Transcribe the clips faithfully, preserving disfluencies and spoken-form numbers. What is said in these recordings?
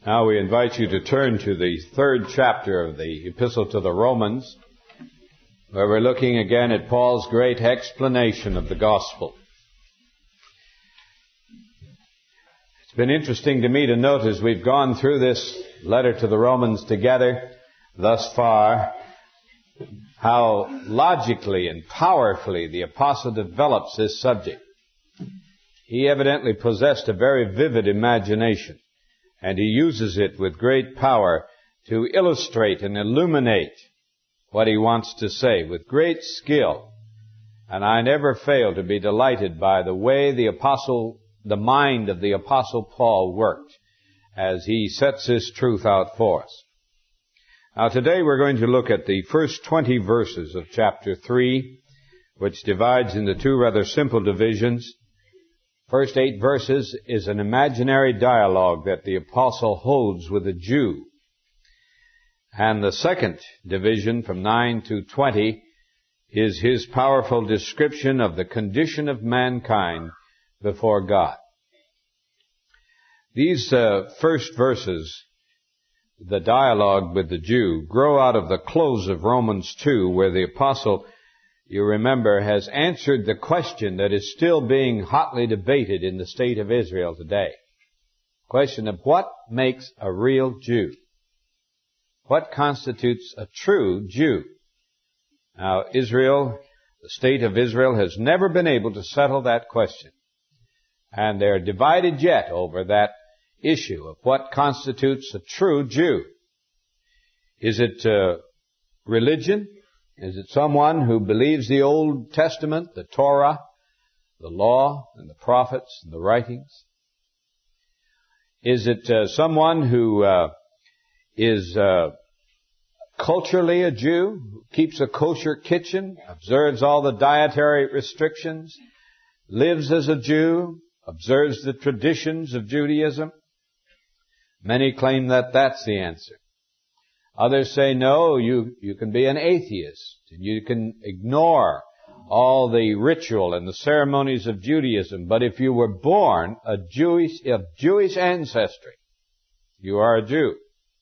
Now we invite you to turn to the third chapter of the Epistle to the Romans, where we're looking again at Paul's great explanation of the gospel. It's been interesting to me to note as we've gone through this letter to the Romans together thus far, how logically and powerfully the apostle develops this subject. He evidently possessed a very vivid imagination, and he uses it with great power to illustrate and illuminate what he wants to say with great skill. And I never fail to be delighted by the way the apostle, the mind of the apostle Paul worked as he sets this truth out for us. Now today we're going to look at the first twenty verses of chapter three, which divides into two rather simple divisions. First eight verses is an imaginary dialogue that the apostle holds with a Jew. And the second division, from nine to twenty, is his powerful description of the condition of mankind before God. These uh, first verses, the dialogue with the Jew, grow out of the close of Romans two, where the apostle, you remember, has answered the question that is still being hotly debated in the state of Israel today. Question of what makes a real Jew? What constitutes a true Jew? Now, Israel, the state of Israel, has never been able to settle that question. And they're divided yet over that issue of what constitutes a true Jew. Is it uh, religion? Is it someone who believes the Old Testament, the Torah, the law, and the prophets, and the writings? Is it uh, someone who uh, is uh, culturally a Jew, who keeps a kosher kitchen, observes all the dietary restrictions, lives as a Jew, observes the traditions of Judaism? Many claim that that's the answer. Others say, no, you, you can be an atheist, and you can ignore all the ritual and the ceremonies of Judaism, but if you were born a Jewish, of Jewish ancestry, you are a Jew.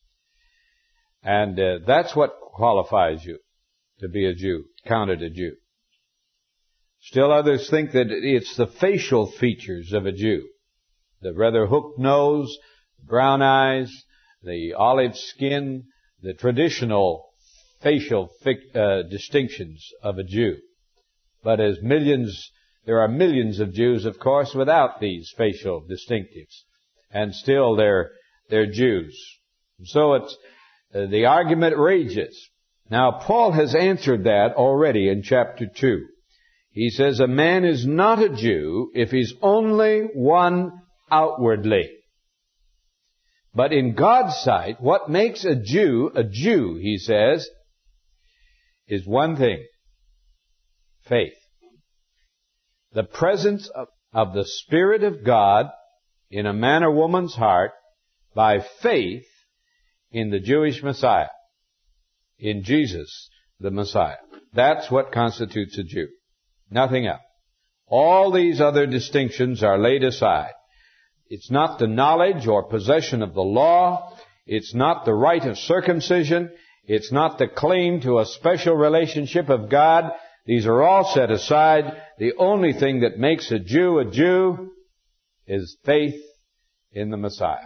And uh, that's what qualifies you to be a Jew, counted a Jew. Still others think that it's the facial features of a Jew, the rather hooked nose, brown eyes, the olive skin, the traditional facial uh, distinctions of a Jew. But as millions, there are millions of Jews, of course, without these facial distinctives. And still they're, they're Jews. So it's, uh, the argument rages. Now Paul has answered that already in chapter two. He says a man is not a Jew if he's only one outwardly. But in God's sight, what makes a Jew a Jew, he says, is one thing: faith. The presence of, of the Spirit of God in a man or woman's heart by faith in the Jewish Messiah, in Jesus, the Messiah. That's what constitutes a Jew. Nothing else. All these other distinctions are laid aside. It's not the knowledge or possession of the law. It's not the rite of circumcision. It's not the claim to a special relationship of God. These are all set aside. The only thing that makes a Jew a Jew is faith in the Messiah.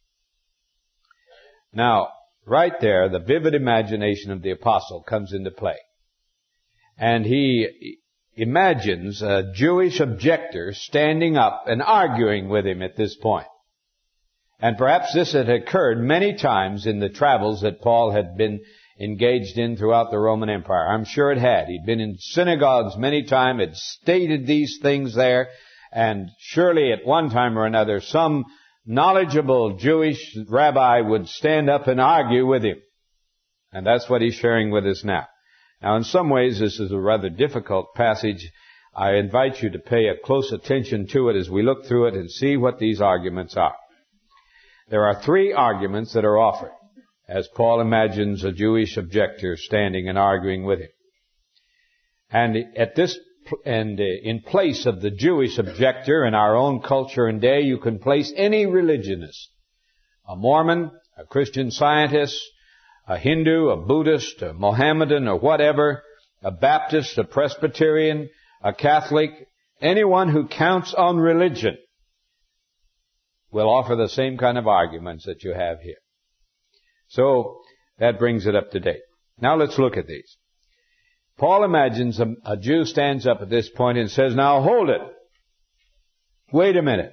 Now, right there, the vivid imagination of the apostle comes into play. And he imagines a Jewish objector standing up and arguing with him at this point. And perhaps this had occurred many times in the travels that Paul had been engaged in throughout the Roman Empire. I'm sure it had. He'd been in synagogues many times, had stated these things there, and surely at one time or another some knowledgeable Jewish rabbi would stand up and argue with him. And that's what he's sharing with us now. Now, in some ways, this is a rather difficult passage. I invite you to pay a close attention to it as we look through it and see what these arguments are. There are three arguments that are offered as Paul imagines a Jewish objector standing and arguing with him. And at this, and in place of the Jewish objector in our own culture and day, you can place any religionist a Mormon, a Christian Scientist, a Hindu, a Buddhist, a Mohammedan, or whatever, a Baptist, a Presbyterian, a Catholic, anyone who counts on religion will offer the same kind of arguments that you have here. So, that brings it up to date. Now let's look at these. Paul imagines a, a Jew stands up at this point and says, now hold it. Wait a minute.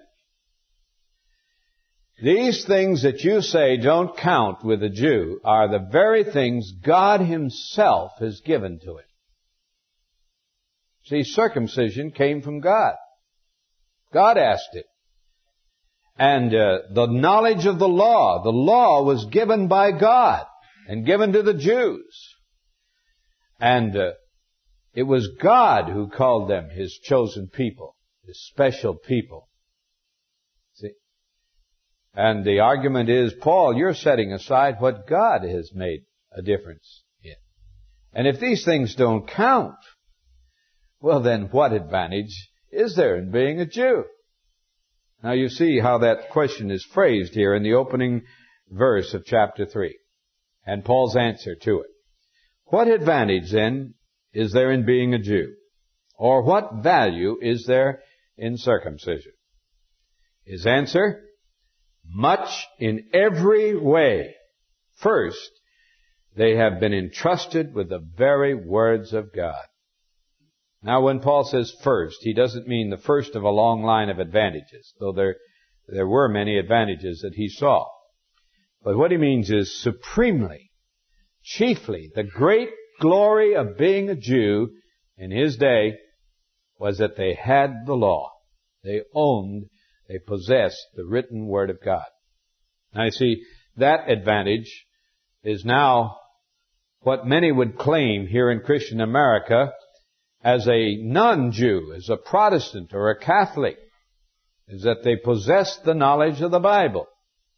These things that you say don't count with a Jew are the very things God Himself has given to it. See, circumcision came from God. God asked it. And uh, the knowledge of the law, the law was given by God and given to the Jews. And uh, it was God who called them His chosen people, His special people. See? And the argument is, Paul, you're setting aside what God has made a difference in. And if these things don't count, well then what advantage is there in being a Jew? Now you see how that question is phrased here in the opening verse of chapter three. And Paul's answer to it. What advantage then is there in being a Jew? Or what value is there in circumcision? His answer, much in every way. First, they have been entrusted with the very words of God. Now when Paul says first, he doesn't mean the first of a long line of advantages, though there, there were many advantages that he saw. But what he means is supremely, chiefly, the great glory of being a Jew in his day was that they had the law. They owned, they possessed the written Word of God. Now you see, that advantage is now what many would claim here in Christian America as a non-Jew, as a Protestant or a Catholic, is that they possess the knowledge of the Bible.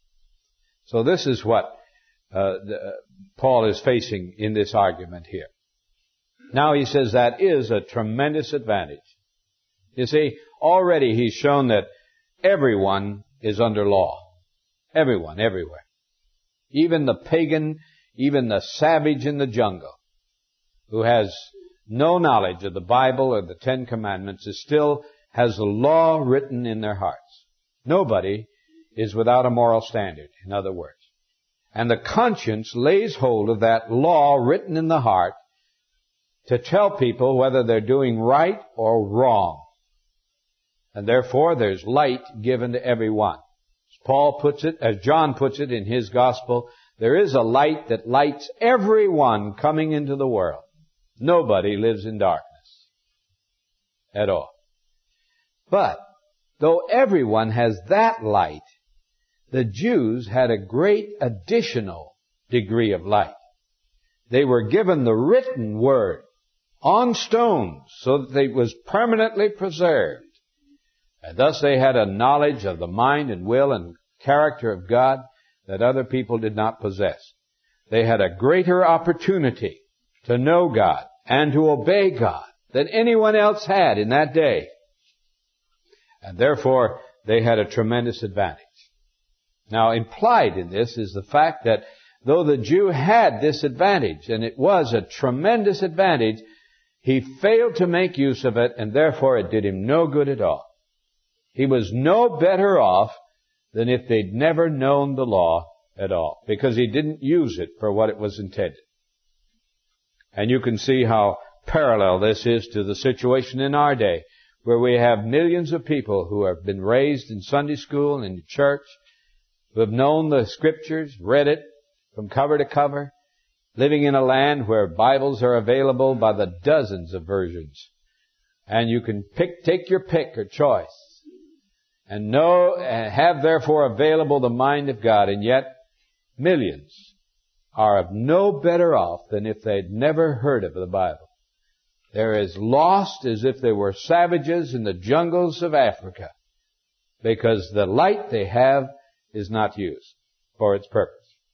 So this is what uh, the, Paul is facing in this argument here. Now he says that is a tremendous advantage. You see, already he's shown that everyone is under law. Everyone, everywhere. Even the pagan, even the savage in the jungle, who has no knowledge of the Bible or the Ten Commandments, is still has the law written in their hearts. Nobody is without a moral standard, in other words. And the conscience lays hold of that law written in the heart to tell people whether they're doing right or wrong. And therefore there's light given to everyone. As Paul puts it, as John puts it in his gospel, there is a light that lights everyone coming into the world. Nobody lives in darkness at all. But though everyone has that light, the Jews had a great additional degree of light. They were given the written word on stones so that it was permanently preserved. And thus they had a knowledge of the mind and will and character of God that other people did not possess. They had a greater opportunity to know God and to obey God than anyone else had in that day. And therefore, they had a tremendous advantage. Now, implied in this is the fact that though the Jew had this advantage, and it was a tremendous advantage, he failed to make use of it, and therefore it did him no good at all. He was no better off than if they'd never known the law at all, because he didn't use it for what it was intended. And you can see how parallel this is to the situation in our day, where we have millions of people who have been raised in Sunday school and in church, who have known the Scriptures, read it from cover to cover, living in a land where Bibles are available by the dozens of versions. And you can pick, take your pick or choice. And know, have therefore available the mind of God, and yet millions are of no better off than if they'd never heard of the Bible. They're as lost as if they were savages in the jungles of Africa, because the light they have is not used for its purpose.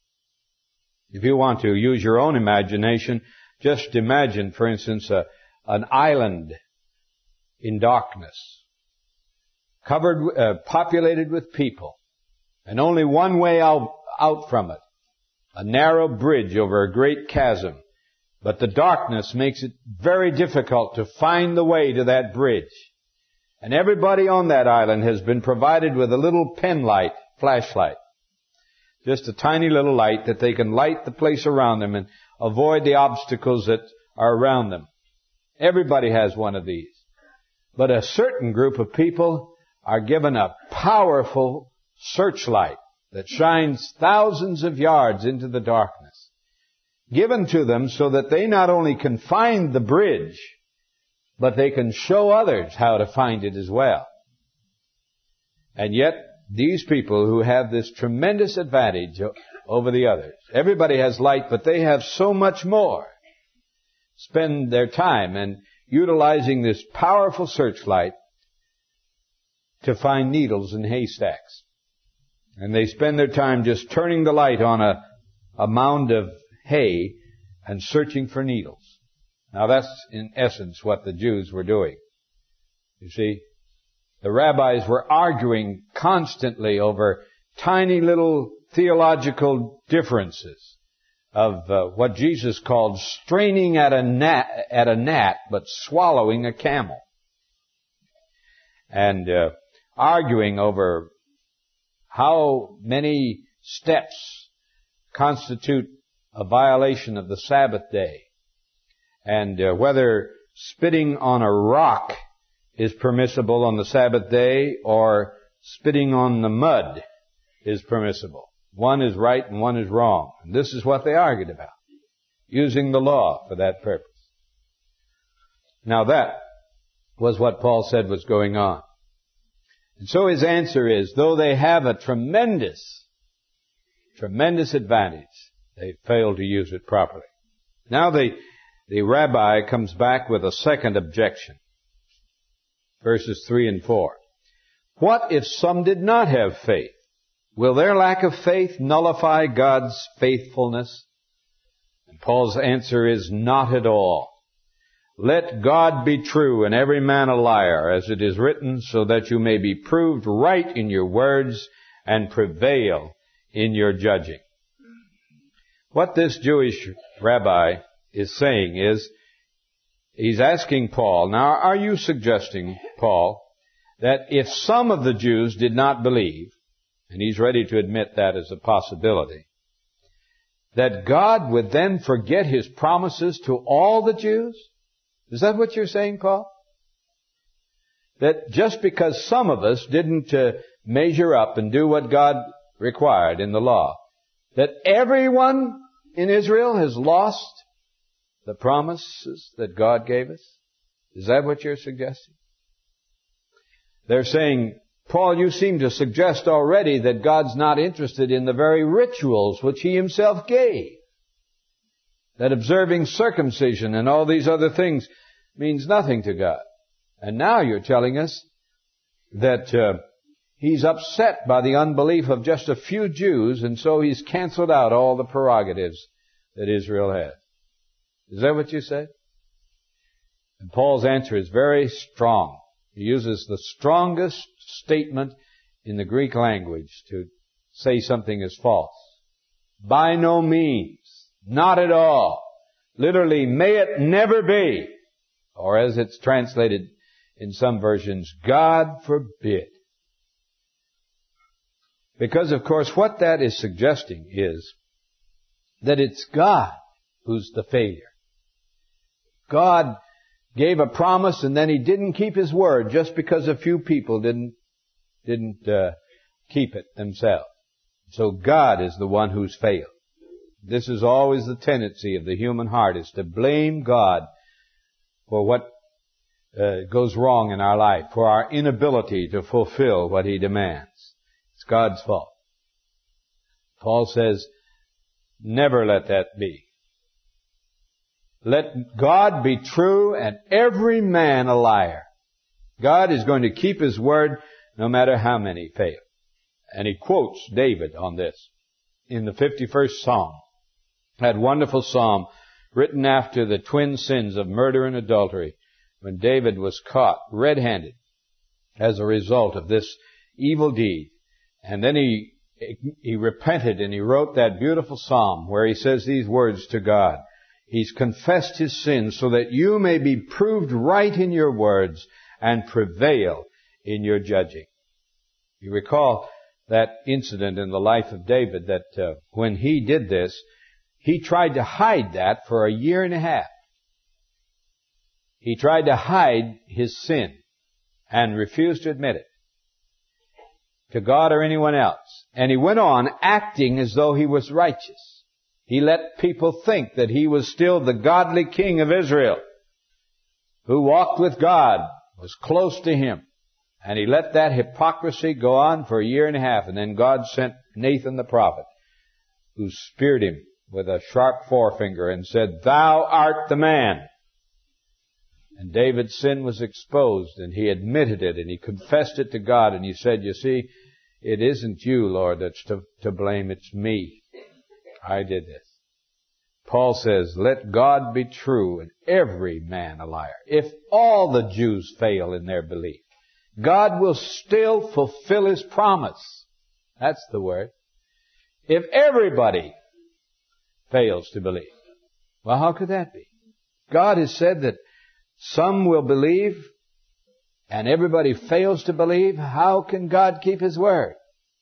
If you want to use your own imagination, just imagine, for instance, a, an island in darkness, covered, uh, populated with people, and only one way out, out from it. A narrow bridge over a great chasm. But the darkness makes it very difficult to find the way to that bridge. And everybody on that island has been provided with a little pen light, flashlight. Just a tiny little light that they can light the place around them and avoid the obstacles that are around them. Everybody has one of these. But a certain group of people are given a powerful searchlight that shines thousands of yards into the darkness, given to them so that they not only can find the bridge, but they can show others how to find it as well. And yet, these people who have this tremendous advantage over the others, everybody has light, but they have so much more, spend their time and utilizing this powerful searchlight to find needles in haystacks. And they spend their time just turning the light on a, a mound of hay and searching for needles. Now that's in essence what the Jews were doing. You see, the rabbis were arguing constantly over tiny little theological differences of uh, what Jesus called straining at a gnat, at a gnat, but swallowing a camel. And uh, arguing over how many steps constitute a violation of the Sabbath day, and uh, whether spitting on a rock is permissible on the Sabbath day or spitting on the mud is permissible. One is right and one is wrong. And this is what they argued about, using the law for that purpose. Now that was what Paul said was going on. And so his answer is, though they have a tremendous, tremendous advantage, they fail to use it properly. Now the, the rabbi comes back with a second objection. Verses three and four. What if some did not have faith? Will their lack of faith nullify God's faithfulness? And Paul's answer is, not at all. Let God be true and every man a liar, as it is written, so that you may be proved right in your words and prevail in your judging. What this Jewish rabbi is saying is, he's asking Paul, now are you suggesting, Paul, that if some of the Jews did not believe, and he's ready to admit that as a possibility, that God would then forget His promises to all the Jews? Is that what you're saying, Paul? That just because some of us didn't uh, measure up and do what God required in the law, that everyone in Israel has lost the promises that God gave us? Is that what you're suggesting? They're saying, Paul, you seem to suggest already that God's not interested in the very rituals which He Himself gave. That observing circumcision and all these other things means nothing to God. And now you're telling us that uh, He's upset by the unbelief of just a few Jews, and so He's canceled out all the prerogatives that Israel has. Is that what you said? And Paul's answer is very strong. He uses the strongest statement in the Greek language to say something is false. By no means. Not at all. Literally, may it never be. Or as it's translated in some versions, God forbid. Because, of course, what that is suggesting is that it's God who's the failure. God gave a promise and then He didn't keep His word just because a few people didn't didn't uh, keep it themselves. So God is the one who's failed. This is always the tendency of the human heart, is to blame God for what uh, goes wrong in our life, for our inability to fulfill what He demands. It's God's fault. Paul says, never let that be. Let God be true and every man a liar. God is going to keep His word no matter how many fail. And he quotes David on this in the fifty-first Psalm. That wonderful psalm written after the twin sins of murder and adultery, when David was caught red-handed as a result of this evil deed. And then he he repented and he wrote that beautiful psalm where he says these words to God. He's confessed his sins so that you may be proved right in your words and prevail in your judging. You recall that incident in the life of David that uh, when he did this, he tried to hide that for a year and a half. He tried to hide his sin and refused to admit it to God or anyone else. And he went on acting as though he was righteous. He let people think that he was still the godly king of Israel who walked with God, was close to him. And he let that hypocrisy go on for a year and a half. And then God sent Nathan the prophet, who speared him with a sharp forefinger and said, "Thou art the man." And David's sin was exposed, and he admitted it, and he confessed it to God, and he said, "You see, it isn't you, Lord, that's to, to blame, it's me. I did this." Paul says, "Let God be true and every man a liar." If all the Jews fail in their belief, God will still fulfill His promise. That's the word. If everybody fails to believe, well, how could that be? God has said that some will believe and everybody fails to believe. How can God keep His word?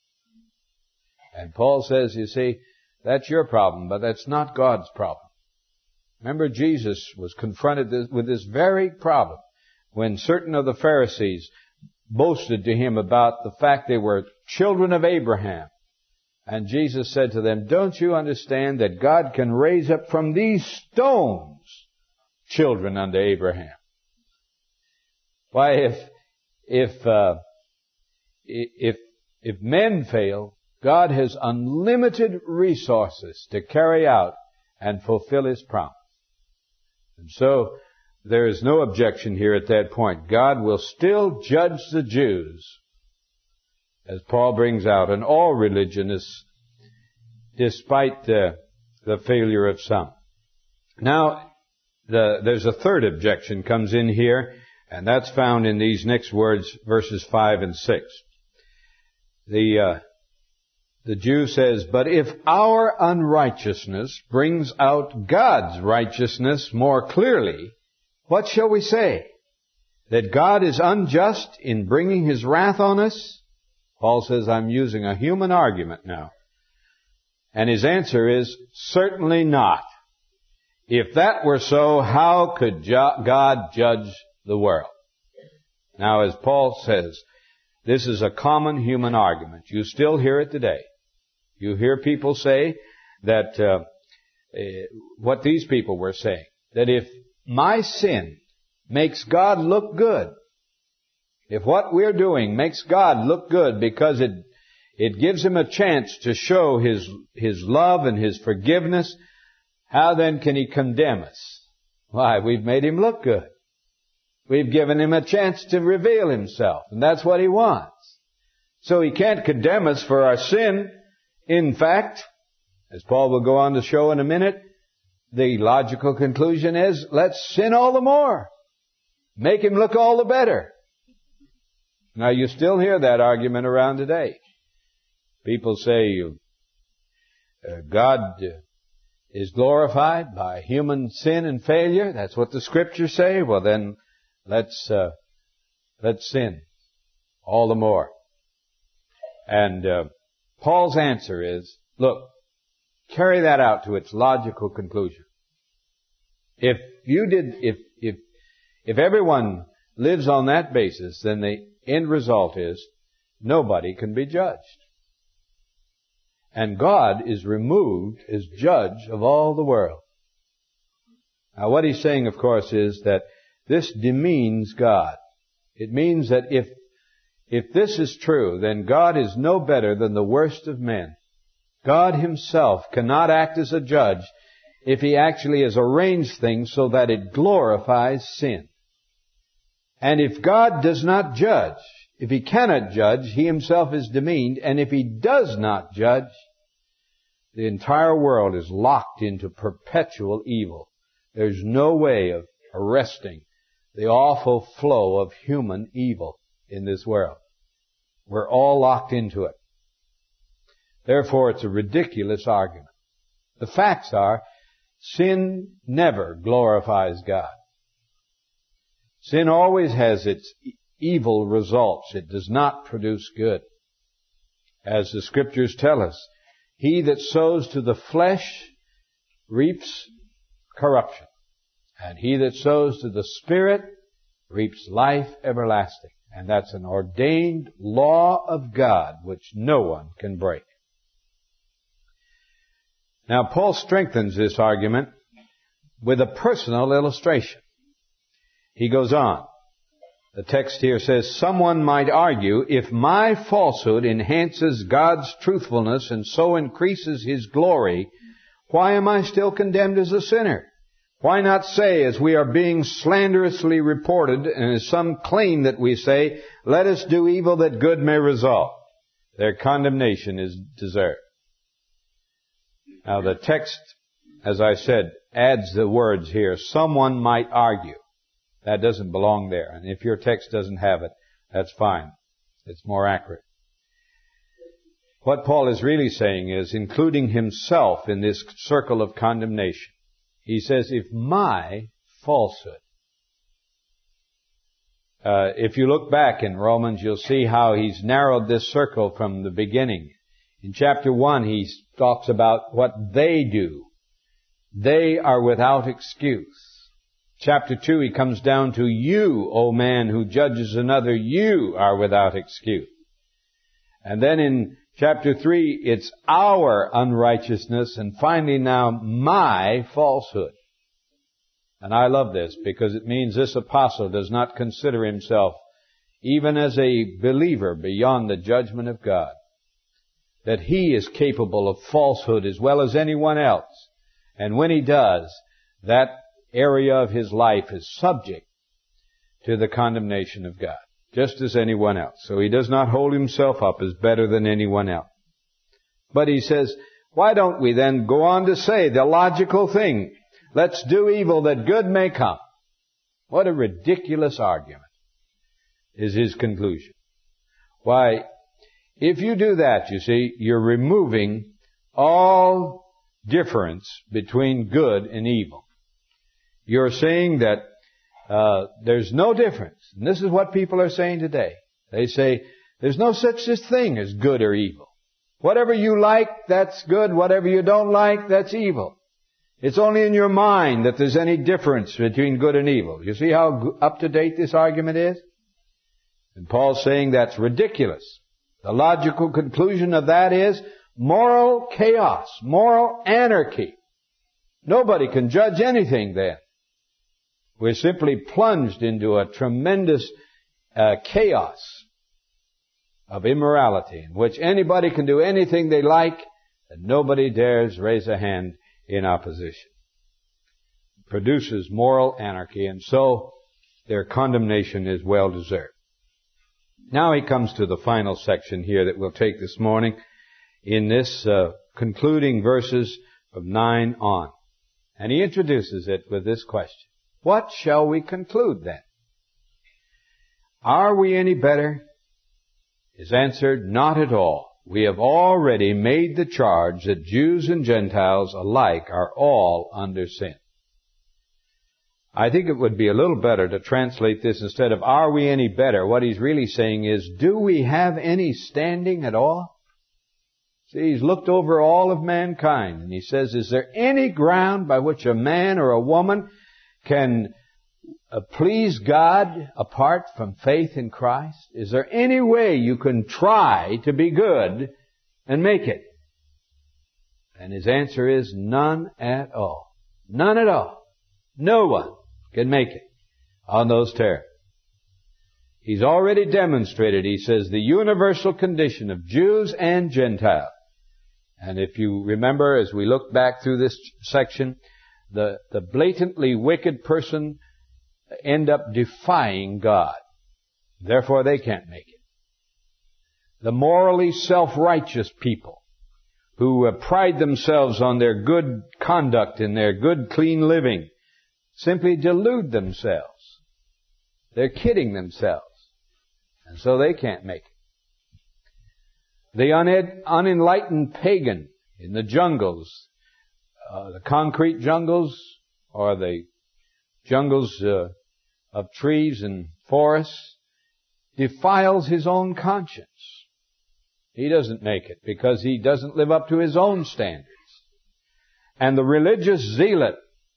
And Paul says, you see, that's your problem, but that's not God's problem. Remember, Jesus was confronted with this very problem when certain of the Pharisees boasted to Him about the fact they were children of Abraham. And Jesus said to them, "Don't you understand that God can raise up from these stones children unto Abraham?" Why, if if uh, if if men fail, God has unlimited resources to carry out and fulfill His promise. And so there is no objection here at that point. God will still judge the Jews, as Paul brings out, and all religionists, despite uh, the failure of some. Now, the, there's a third objection comes in here, and that's found in these next words, verses five and six. The uh, the Jew says, "But if our unrighteousness brings out God's righteousness more clearly, what shall we say? That God is unjust in bringing His wrath on us?" Paul says, I'm using a human argument now. And his answer is, certainly not. If that were so, how could God judge the world? Now, as Paul says, this is a common human argument. You still hear it today. You hear people say that, uh, uh, what these people were saying, that if my sin makes God look good, if what we're doing makes God look good because it it gives Him a chance to show His His love and His forgiveness, how then can He condemn us? Why, we've made Him look good. We've given Him a chance to reveal Himself, and that's what He wants. So He can't condemn us for our sin. In fact, as Paul will go on to show in a minute, the logical conclusion is, let's sin all the more. Make Him look all the better. Now, you still hear that argument around today. People say uh, God is glorified by human sin and failure. That's what the Scriptures say. Well, then let's uh, let's sin all the more. And uh, Paul's answer is, look, carry that out to its logical conclusion. If you did, if if if everyone lives on that basis, then the end result is nobody can be judged. And God is removed as judge of all the world. Now, what he's saying, of course, is that this demeans God. It means that if if this is true, then God is no better than the worst of men. God Himself cannot act as a judge if He actually has arranged things so that it glorifies sin. And if God does not judge, if He cannot judge, He Himself is demeaned. And if He does not judge, the entire world is locked into perpetual evil. There's no way of arresting the awful flow of human evil in this world. We're all locked into it. Therefore, it's a ridiculous argument. The facts are, sin never glorifies God. Sin always has its evil results. It does not produce good. As the Scriptures tell us, he that sows to the flesh reaps corruption, and he that sows to the Spirit reaps life everlasting. And that's an ordained law of God which no one can break. Now, Paul strengthens this argument with a personal illustration. He goes on. The text here says, someone might argue, if my falsehood enhances God's truthfulness and so increases His glory, why am I still condemned as a sinner? Why not say, as we are being slanderously reported, and as some claim that we say, let us do evil that good may result? Their condemnation is deserved. Now the text, as I said, adds the words here, someone might argue. That doesn't belong there. And if your text doesn't have it, that's fine. It's more accurate. What Paul is really saying is, including himself in this circle of condemnation, he says, if my falsehood, uh, if you look back in Romans, you'll see how he's narrowed this circle from the beginning. In chapter one, he talks about what they do. They are without excuse. Chapter two, he comes down to you, O man who judges another, you are without excuse. And then in chapter three, it's our unrighteousness, and finally now, my falsehood. And I love this because it means this apostle does not consider himself, even as a believer, beyond the judgment of God. That he is capable of falsehood as well as anyone else. And when he does, that area of his life is subject to the condemnation of God, just as anyone else. So he does not hold himself up as better than anyone else. But he says, why don't we then go on to say the logical thing? Let's do evil that good may come. What a ridiculous argument is his conclusion. Why, if you do that, you see, you're removing all difference between good and evil. You're saying that uh, there's no difference. And this is what people are saying today. They say, there's no such thing as good or evil. Whatever you like, that's good. Whatever you don't like, that's evil. It's only in your mind that there's any difference between good and evil. You see how up to date this argument is? And Paul's saying that's ridiculous. The logical conclusion of that is moral chaos, moral anarchy. Nobody can judge anything then. We're simply plunged into a tremendous uh, chaos of immorality in which anybody can do anything they like and nobody dares raise a hand in opposition. It produces moral anarchy, and so their condemnation is well deserved. Now he comes to the final section here that we'll take this morning in this uh, concluding verses of nine on. And he introduces it with this question. What shall we conclude then? Are we any better? Is answered, not at all. We have already made the charge that Jews and Gentiles alike are all under sin. I think it would be a little better to translate this instead of, are we any better? What he's really saying is, do we have any standing at all? See, he's looked over all of mankind, and he says, is there any ground by which a man or a woman can uh, please God apart from faith in Christ? Is there any way you can try to be good and make it? And his answer is none at all. None at all. No one can make it on those terms. He's already demonstrated, he says, the universal condition of Jews and Gentiles. And if you remember, as we look back through this section, the, the blatantly wicked person end up defying God. Therefore, they can't make it. The morally self-righteous people who uh, pride themselves on their good conduct and their good, clean living simply delude themselves. They're kidding themselves. And so they can't make it. The uned- unenlightened pagan in the jungles, uh, the concrete jungles or the jungles uh, of trees and forests, defiles his own conscience. He doesn't make it because he doesn't live up to his own standards. And the religious zealot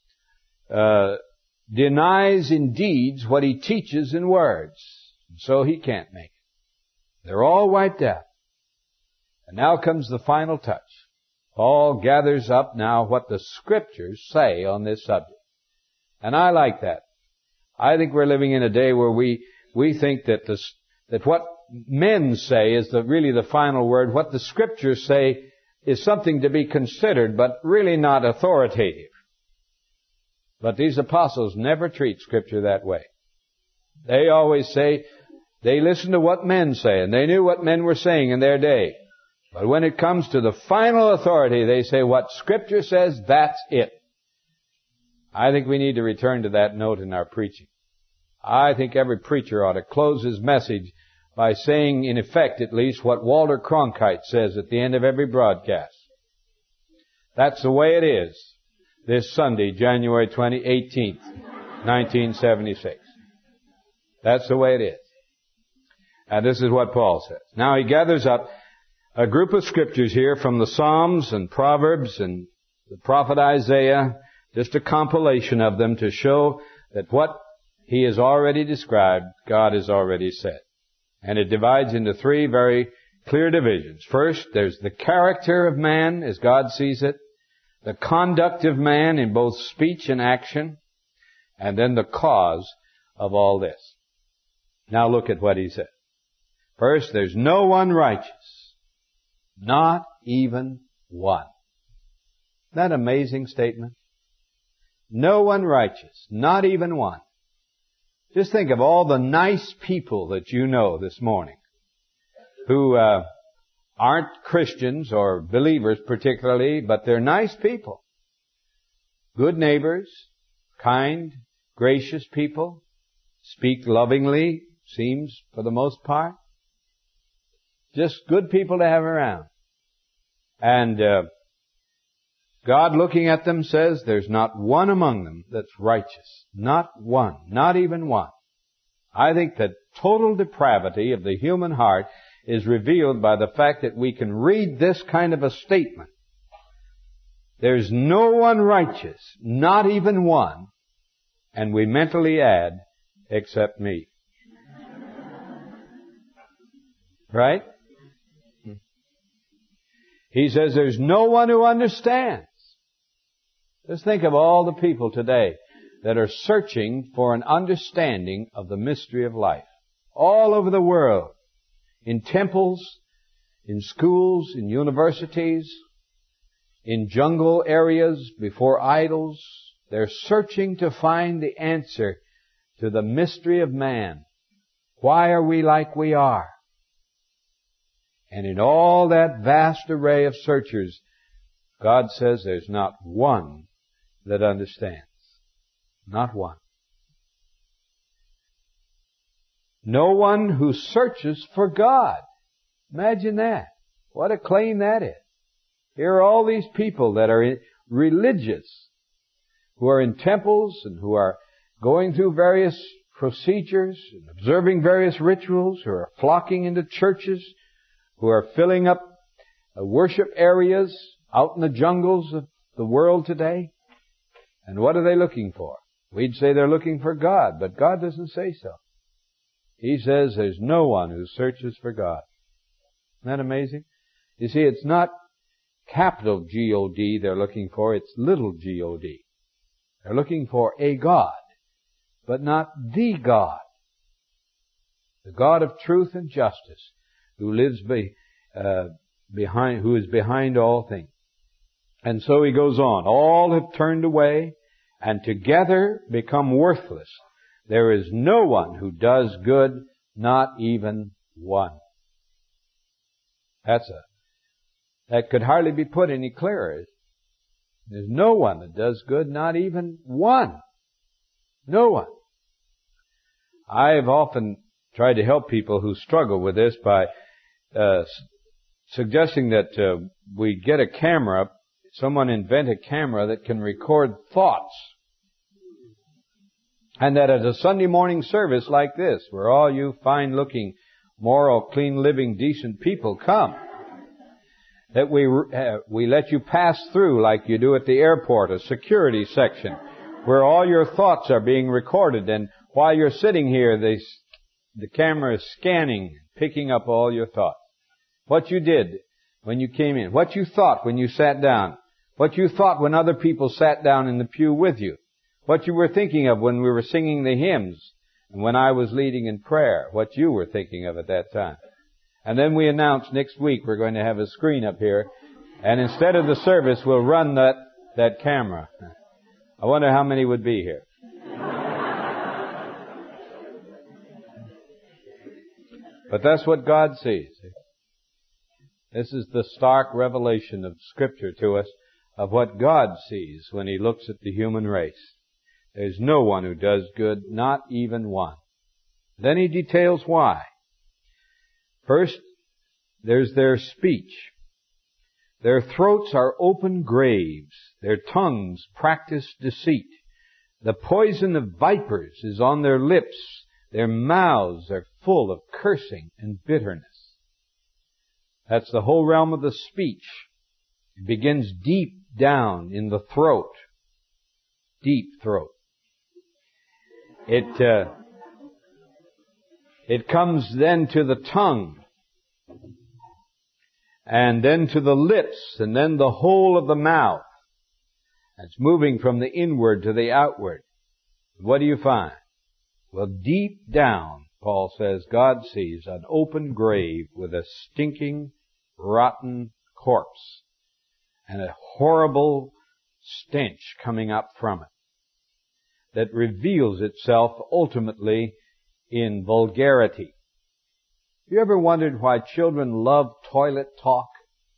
uh, denies in deeds what he teaches in words. So he can't make it. They're all wiped out. And now comes the final touch. Paul gathers up now what the Scriptures say on this subject. And I like that. I think we're living in a day where we, we think that this, that what men say is the, really the final word. What the Scriptures say is something to be considered, but really not authoritative. But these apostles never treat Scripture that way. They always say, they listen to what men say, and they knew what men were saying in their day. But when it comes to the final authority, they say what Scripture says, that's it. I think we need to return to that note in our preaching. I think every preacher ought to close his message by saying, in effect at least, what Walter Cronkite says at the end of every broadcast. That's the way it is this Sunday, January eighteenth, nineteen seventy-six. That's the way it is. And this is what Paul says. Now he gathers up a group of scriptures here from the Psalms and Proverbs and the prophet Isaiah, just a compilation of them to show that what he has already described, God has already said. And it divides into three very clear divisions. First, there's the character of man as God sees it, the conduct of man in both speech and action, and then the cause of all this. Now look at what he said. First, there's no one righteous, not even one. Isn't that an amazing statement? No one righteous, not even one. Just think of all the nice people that you know this morning who uh, aren't Christians or believers particularly, but they're nice people. Good neighbors, kind, gracious people, speak lovingly, seems for the most part. Just good people to have around. And uh, God looking at them says there's not one among them that's righteous. Not one. Not even one. I think that total depravity of the human heart is revealed by the fact that we can read this kind of a statement. There's no one righteous, not even one, and we mentally add, except me. Right? He says there's no one who understands. Just think of all the people today that are searching for an understanding of the mystery of life. All over the world. In temples, in schools, in universities, in jungle areas, before idols. They're searching to find the answer to the mystery of man. Why are we like we are? And in all that vast array of searchers, God says there's not one that understands. Not one. No one who searches for God. Imagine that. What a claim that is. Here are all these people that are religious, who are in temples and who are going through various procedures and observing various rituals, who are flocking into churches, who are filling up worship areas out in the jungles of the world today. And what are they looking for? We'd say they're looking for God, but God doesn't say so. He says there's no one who searches for God. Isn't that amazing? You see, it's not capital G O D they're looking for, it's little g O D. They're looking for a God, but not the God. The God of truth and justice, who lives be, uh, behind, who is behind all things. And so he goes on. All have turned away and together become worthless. There is no one who does good, not even one. That's a, that could hardly be put any clearer. There's no one that does good, not even one. No one. I have often tried to help people who struggle with this by uh, suggesting that uh, we get a camera, someone invent a camera that can record thoughts. And that at a Sunday morning service like this, where all you fine-looking, moral, clean-living, decent people come, that we uh, we let you pass through like you do at the airport, a security section, where all your thoughts are being recorded, and while you're sitting here, they, the camera is scanning, picking up all your thoughts. What you did when you came in, what you thought when you sat down, what you thought when other people sat down in the pew with you, what you were thinking of when we were singing the hymns, and when I was leading in prayer, what you were thinking of at that time. And then we announced next week we're going to have a screen up here, and instead of the service, we'll run that, that camera. I wonder how many would be here. But that's what God sees. This is the stark revelation of Scripture to us of what God sees when He looks at the human race. There's no one who does good, not even one. Then He details why. First, there's their speech. Their throats are open graves. Their tongues practice deceit. The poison of vipers is on their lips. Their mouths are full of cursing and bitterness. That's the whole realm of the speech. It begins deep down in the throat. Deep throat. It, uh, it comes then to the tongue, and then to the lips, and then the whole of the mouth. It's moving from the inward to the outward. What do you find? Well, deep down, Paul says, God sees an open grave with a stinking, rotten corpse and a horrible stench coming up from it that reveals itself ultimately in vulgarity. You ever wondered why children love toilet talk?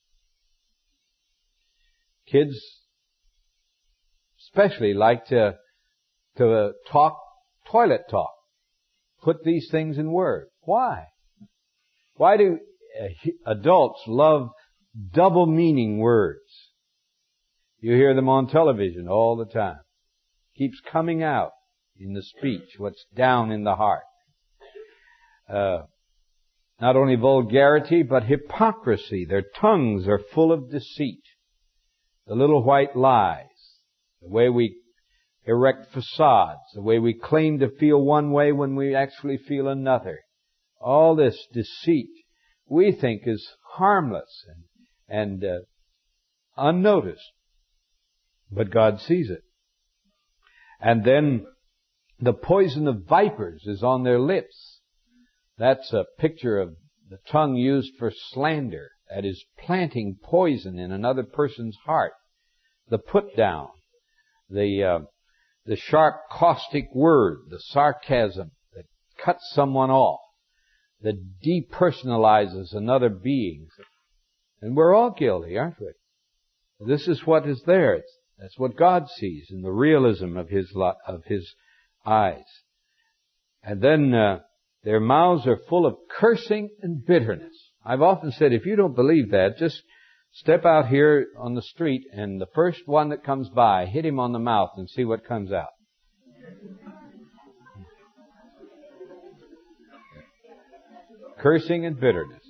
Kids especially like to, to talk toilet talk. Put these things in words. Why? Why do adults love double meaning words? You hear them on television all the time. Keeps coming out in the speech, what's down in the heart. Uh, not only vulgarity, but hypocrisy. Their tongues are full of deceit. The little white lies. The way we erect facades. The way we claim to feel one way when we actually feel another. All this deceit we think is harmless and, and uh, unnoticed. But God sees it. And then the poison of vipers is on their lips. That's a picture of the tongue used for slander. That is planting poison in another person's heart. The put down, the uh, the sharp caustic word, the sarcasm that cuts someone off, that depersonalizes another being. And we're all guilty, aren't we? This is what is there. It's, that's what God sees in the realism of His of His eyes. And then uh, their mouths are full of cursing and bitterness. I've often said, if you don't believe that, just step out here on the street and the first one that comes by, hit him on the mouth and see what comes out. Cursing and bitterness.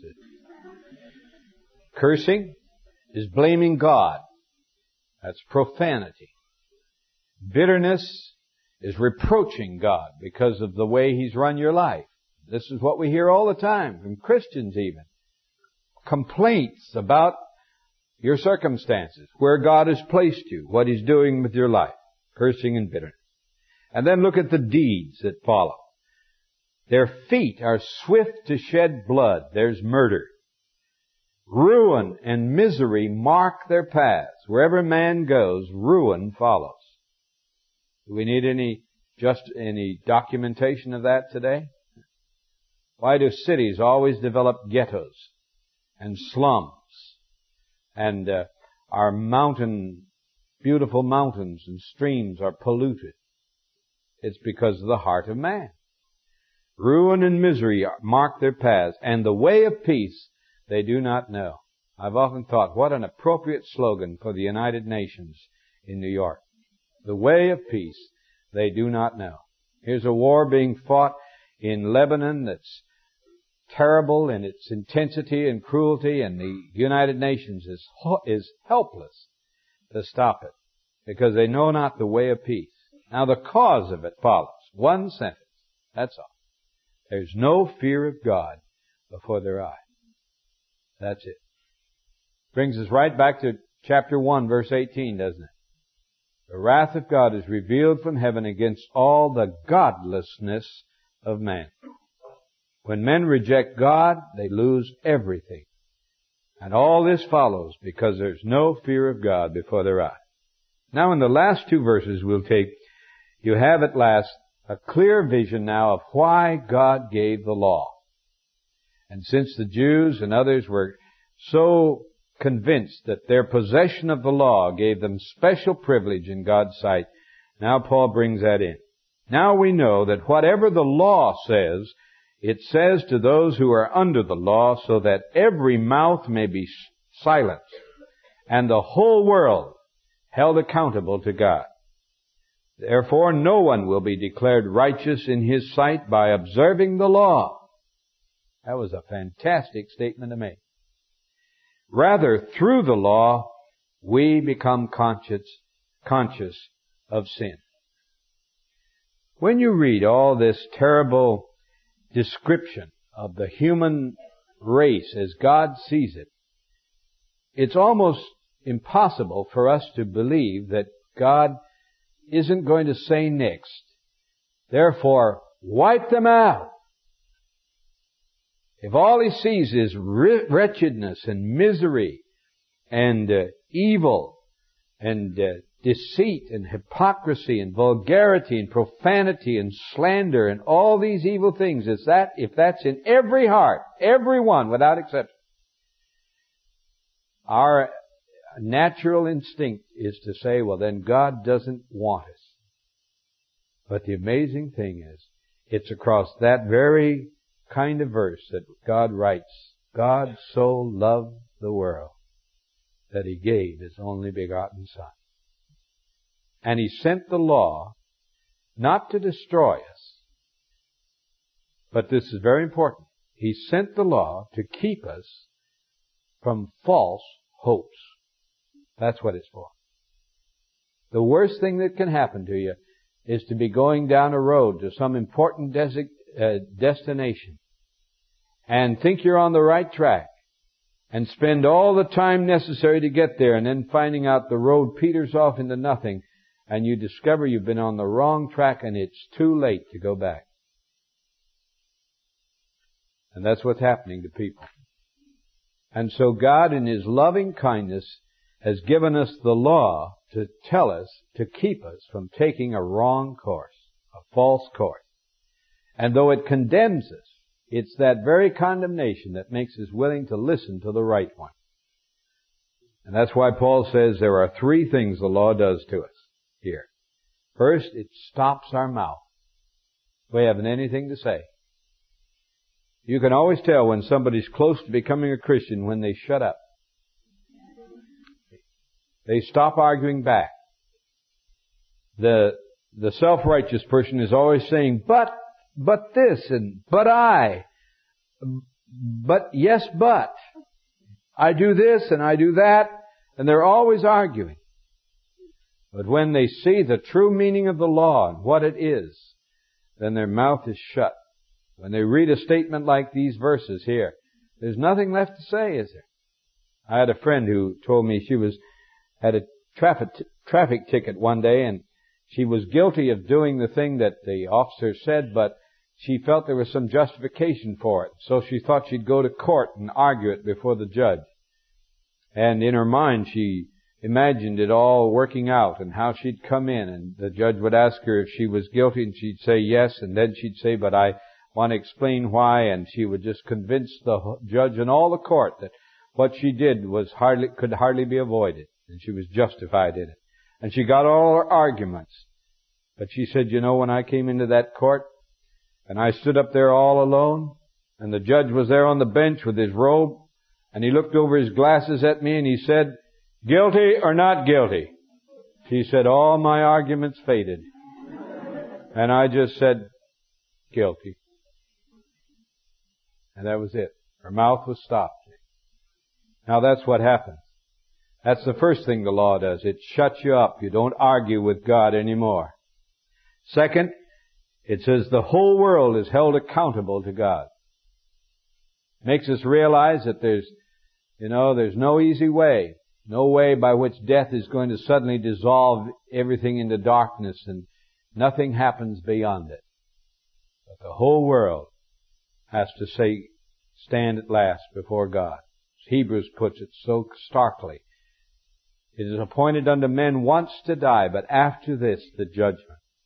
Cursing is blaming God. That's profanity. Bitterness is reproaching God because of the way He's run your life. This is what we hear all the time from Christians even. Complaints about your circumstances, where God has placed you, what He's doing with your life. Cursing and bitterness. And then look at the deeds that follow. Their feet are swift to shed blood. There's murder. Ruin and misery mark their paths. Wherever man goes, ruin follows. Do we need any just any documentation of that today? Why do cities always develop ghettos and slums? And uh, our mountain, beautiful mountains and streams are polluted. It's because of the heart of man. Ruin and misery mark their paths, and the way of peace they do not know. I've often thought, what an appropriate slogan for the United Nations in New York. The way of peace they do not know. Here's a war being fought in Lebanon that's terrible in its intensity and cruelty, and the United Nations is is helpless to stop it because they know not the way of peace. Now the cause of it follows. One sentence. That's all. There's no fear of God before their eyes. That's it. Brings us right back to chapter one, verse eighteen, doesn't it? The wrath of God is revealed from heaven against all the godlessness of man. When men reject God, they lose everything. And all this follows because there's no fear of God before their eyes. Now in the last two verses we'll take, you have at last a clear vision now of why God gave the law. And since the Jews and others were so convinced that their possession of the law gave them special privilege in God's sight, now Paul brings that in. Now we know that whatever the law says, it says to those who are under the law, so that every mouth may be silenced, and the whole world held accountable to God. Therefore no one will be declared righteous in his sight by observing the law. That was a fantastic statement to make. Rather, through the law, we become conscious, conscious of sin. When you read all this terrible description of the human race as God sees it, it's almost impossible for us to believe that God isn't going to say next, therefore, wipe them out. If all he sees is wretchedness and misery and uh, evil and uh, deceit and hypocrisy and vulgarity and profanity and slander and all these evil things, is that if that's in every heart, every one without exception, our natural instinct is to say, well, then God doesn't want us. But the amazing thing is, it's across that very kind of verse that God writes, God so loved the world that He gave His only begotten Son. And He sent the law not to destroy us, but this is very important. He sent the law to keep us from false hopes. That's what it's for. The worst thing that can happen to you is to be going down a road to some important desi- uh, destination and think you're on the right track and spend all the time necessary to get there, and then finding out the road peters off into nothing, and you discover you've been on the wrong track and it's too late to go back. And that's what's happening to people. And so God, in His loving kindness, has given us the law to tell us, to keep us from taking a wrong course, a false course. And though it condemns us, it's that very condemnation that makes us willing to listen to the right one. And that's why Paul says there are three things the law does to us here. First, it stops our mouth. We haven't anything to say. You can always tell when somebody's close to becoming a Christian when they shut up. They stop arguing back. The, the self-righteous person is always saying, but, but this, and but I, but yes, but. I do this and I do that, and they're always arguing. But when they see the true meaning of the law and what it is, then their mouth is shut. When they read a statement like these verses here, there's nothing left to say, is there? I had a friend who told me she was had a traffic t- traffic ticket one day, and she was guilty of doing the thing that the officer said, but she felt there was some justification for it. So she thought she'd go to court and argue it before the judge. And in her mind, she imagined it all working out and how she'd come in, and the judge would ask her if she was guilty, and she'd say yes, and then she'd say, but I want to explain why, and she would just convince the judge and all the court that what she did was hardly could hardly be avoided. And she was justified in it. And she got all her arguments. But she said, you know, when I came into that court, and I stood up there all alone, and the judge was there on the bench with his robe, And he looked over his glasses at me and he said, "Guilty or not guilty?" She said, "All my arguments faded." And I just said, "Guilty." And that was it. Her mouth was stopped. Now that's what happens. That's the first thing the law does. It shuts you up. You don't argue with God anymore. Second, it says the whole world is held accountable to God. Makes us realize that there's, you know, there's no easy way. No way by which death is going to suddenly dissolve everything into darkness and nothing happens beyond it. But the whole world has to say, stand at last before God. As Hebrews puts it so starkly. It is appointed unto men once to die, but after this, the judgment.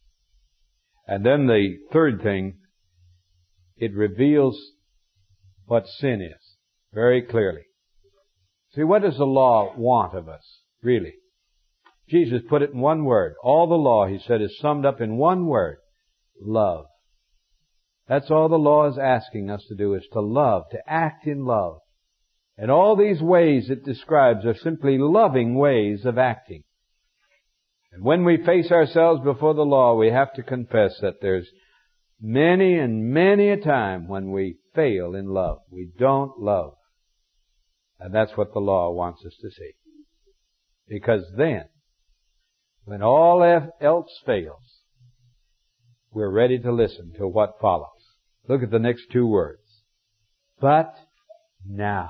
And then the third thing, it reveals what sin is very clearly. See, what does the law want of us, really? Jesus put it in one word. All the law, he said, is summed up in one word. Love. That's all the law is asking us to do, is to love, to act in love. And all these ways it describes are simply loving ways of acting. And when we face ourselves before the law, we have to confess that there's many and many a time when we fail in love. We don't love. And that's what the law wants us to see. Because then, when all else fails, we're ready to listen to what follows. Look at the next two words. But now.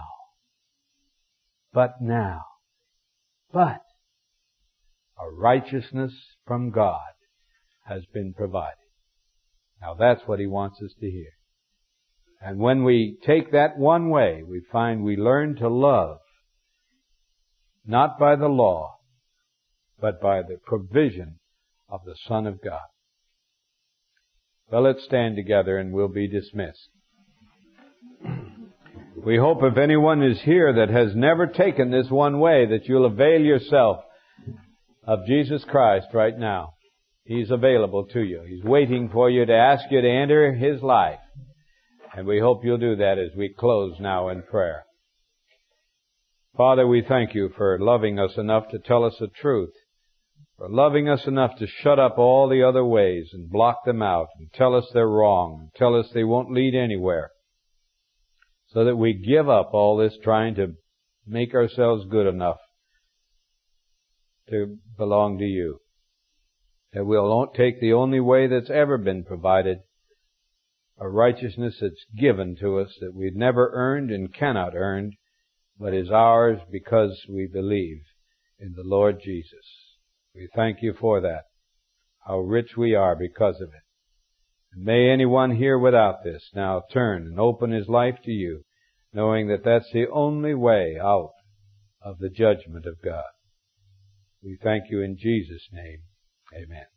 But now. But a righteousness from God has been provided. Now that's what he wants us to hear. And when we take that one way, we find we learn to love, not by the law, but by the provision of the Son of God. Well, let's stand together and we'll be dismissed. We hope if anyone is here that has never taken this one way, that you'll avail yourself of Jesus Christ right now. He's available to you. He's waiting for you to ask you to enter His life. And we hope you'll do that as we close now in prayer. Father, we thank you for loving us enough to tell us the truth, for loving us enough to shut up all the other ways and block them out and tell us they're wrong and tell us they won't lead anywhere, so that we give up all this trying to make ourselves good enough to belong to you. That we'll take the only way that's ever been provided, a righteousness that's given to us that we've never earned and cannot earn, but is ours because we believe in the Lord Jesus. We thank you for that, how rich we are because of it. And may anyone here without this now turn and open his life to you, knowing that that's the only way out of the judgment of God. We thank you in Jesus' name. Amen.